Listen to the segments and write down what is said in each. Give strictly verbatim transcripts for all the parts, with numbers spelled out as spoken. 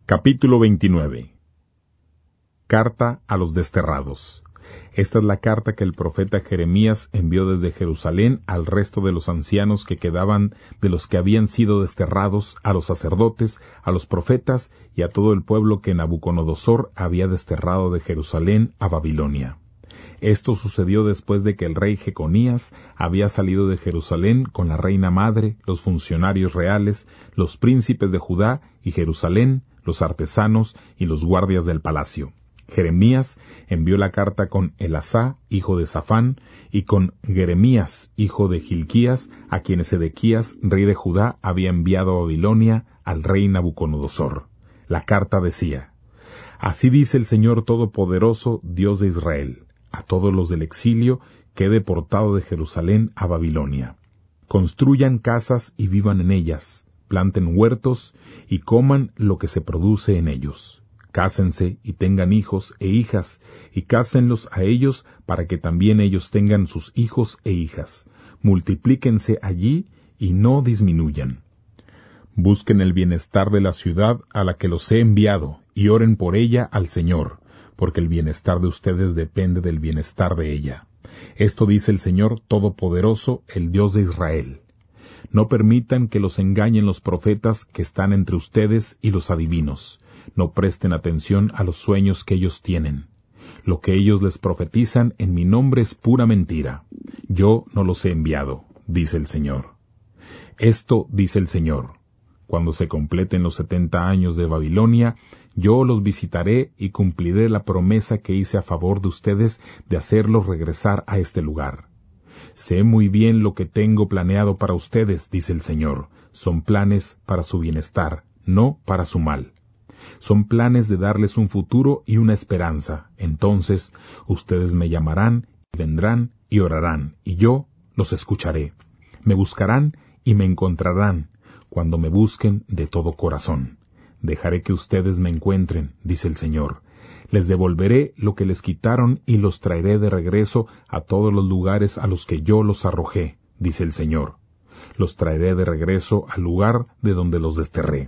Capítulo veintinueve. Carta a los desterrados. Esta es la carta que el profeta Jeremías envió desde Jerusalén al resto de los ancianos que quedaban de los que habían sido desterrados, a los sacerdotes, a los profetas y a todo el pueblo que Nabucodonosor había desterrado de Jerusalén a Babilonia. Esto sucedió después de que el rey Jeconías había salido de Jerusalén con la reina madre, los funcionarios reales, los príncipes de Judá y Jerusalén, los artesanos y los guardias del palacio. Jeremías envió la carta con Elasá, hijo de Safán, y con Jeremías, hijo de Gilquías, a quienes Sedequías, rey de Judá, había enviado a Babilonia al rey Nabucodonosor. La carta decía: Así dice el Señor Todopoderoso, Dios de Israel, a todos los del exilio que he deportado de Jerusalén a Babilonia. Construyan casas y vivan en ellas, planten huertos y coman lo que se produce en ellos. Cásense y tengan hijos e hijas, y cásenlos a ellos para que también ellos tengan sus hijos e hijas. Multiplíquense allí y no disminuyan. Busquen el bienestar de la ciudad a la que los he enviado, y oren por ella al Señor, porque el bienestar de ustedes depende del bienestar de ella. Esto dice el Señor Todopoderoso, el Dios de Israel. No permitan que los engañen los profetas que están entre ustedes y los adivinos. No presten atención a los sueños que ellos tienen. Lo que ellos les profetizan en mi nombre es pura mentira. Yo no los he enviado, dice el Señor. Esto dice el Señor: Cuando se completen los setenta años de Babilonia, yo los visitaré y cumpliré la promesa que hice a favor de ustedes de hacerlos regresar a este lugar. Sé muy bien lo que tengo planeado para ustedes, dice el Señor. Son planes para su bienestar, no para su mal. Son planes de darles un futuro y una esperanza. Entonces ustedes me llamarán, y vendrán y orarán, y yo los escucharé. Me buscarán y me encontrarán, cuando me busquen de todo corazón. Dejaré que ustedes me encuentren, dice el Señor. Les devolveré lo que les quitaron y los traeré de regreso a todos los lugares a los que yo los arrojé, dice el Señor. Los traeré de regreso al lugar de donde los desterré.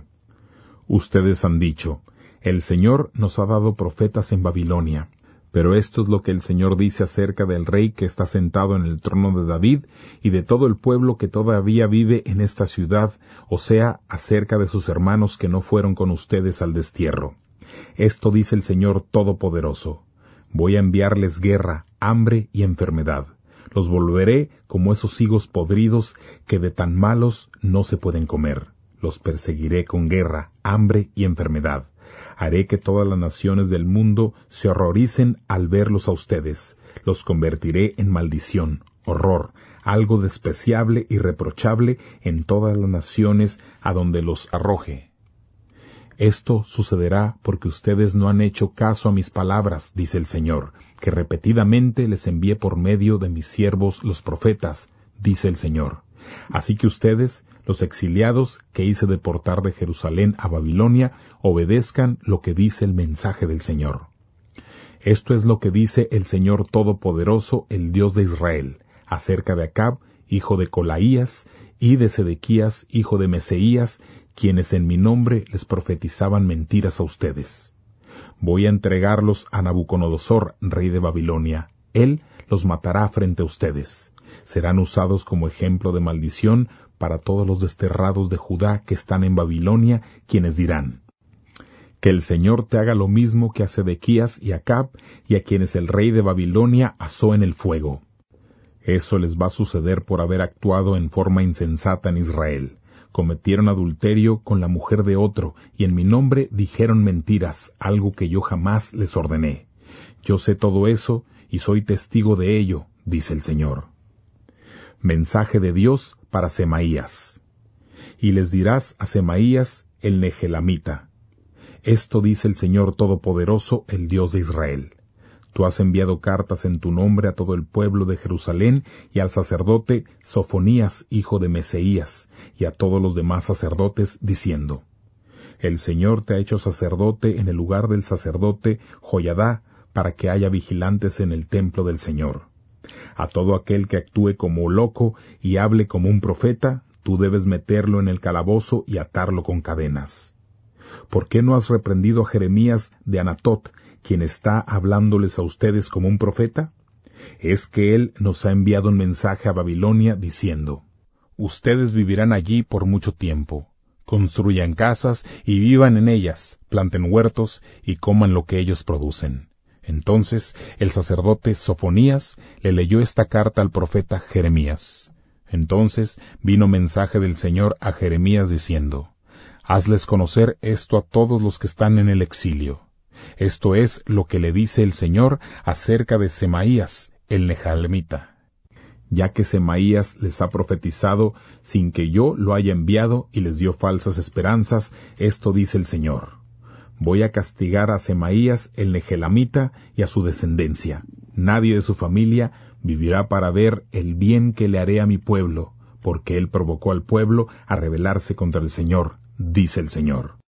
Ustedes han dicho: El Señor nos ha dado profetas en Babilonia. Pero esto es lo que el Señor dice acerca del rey que está sentado en el trono de David y de todo el pueblo que todavía vive en esta ciudad, o sea, acerca de sus hermanos que no fueron con ustedes al destierro. Esto dice el Señor Todopoderoso: Voy a enviarles guerra, hambre y enfermedad. Los volveré como esos higos podridos que de tan malos no se pueden comer. Los perseguiré con guerra, hambre y enfermedad. Haré que todas las naciones del mundo se horroricen al verlos a ustedes. Los convertiré en maldición, horror, algo despreciable y reprochable en todas las naciones a donde los arroje. Esto sucederá porque ustedes no han hecho caso a mis palabras, dice el Señor, que repetidamente les envié por medio de mis siervos los profetas, dice el Señor. Así que ustedes, los exiliados que hice deportar de Jerusalén a Babilonia, obedezcan lo que dice el mensaje del Señor. Esto es lo que dice el Señor Todopoderoso, el Dios de Israel, acerca de Acab, hijo de Colaías, y de Sedequías, hijo de Meseías, quienes en mi nombre les profetizaban mentiras a ustedes. Voy a entregarlos a Nabucodonosor, rey de Babilonia. Él los matará frente a ustedes. Serán usados como ejemplo de maldición para todos los desterrados de Judá que están en Babilonia, quienes dirán: Que el Señor te haga lo mismo que a Sedequías y a Acab, y a quienes el rey de Babilonia asó en el fuego. Eso les va a suceder por haber actuado en forma insensata en Israel. Cometieron adulterio con la mujer de otro, y en mi nombre dijeron mentiras, algo que yo jamás les ordené. Yo sé todo eso, y soy testigo de ello, dice el Señor. Mensaje de Dios para Semaías. Y les dirás a Semaías el Nehelamita: Esto dice el Señor Todopoderoso, el Dios de Israel. Tú has enviado cartas en tu nombre a todo el pueblo de Jerusalén y al sacerdote Sofonías, hijo de Meseías, y a todos los demás sacerdotes, diciendo: El Señor te ha hecho sacerdote en el lugar del sacerdote Joiadá, para que haya vigilantes en el templo del Señor. A todo aquel que actúe como loco y hable como un profeta, tú debes meterlo en el calabozo y atarlo con cadenas. ¿Por qué no has reprendido a Jeremías de Anatot, quien está hablándoles a ustedes como un profeta? Es que él nos ha enviado un mensaje a Babilonia diciendo: ustedes vivirán allí por mucho tiempo. Construyan casas y vivan en ellas, planten huertos y coman lo que ellos producen. Entonces el sacerdote Sofonías le leyó esta carta al profeta Jeremías. Entonces vino mensaje del Señor a Jeremías diciendo: hazles conocer esto a todos los que están en el exilio. Esto es lo que le dice el Señor acerca de Semaías, el nehelamita. Ya que Semaías les ha profetizado sin que yo lo haya enviado y les dio falsas esperanzas, esto dice el Señor: voy a castigar a Semaías el nehelamita y a su descendencia. Nadie de su familia vivirá para ver el bien que le haré a mi pueblo, porque él provocó al pueblo a rebelarse contra el Señor, dice el Señor.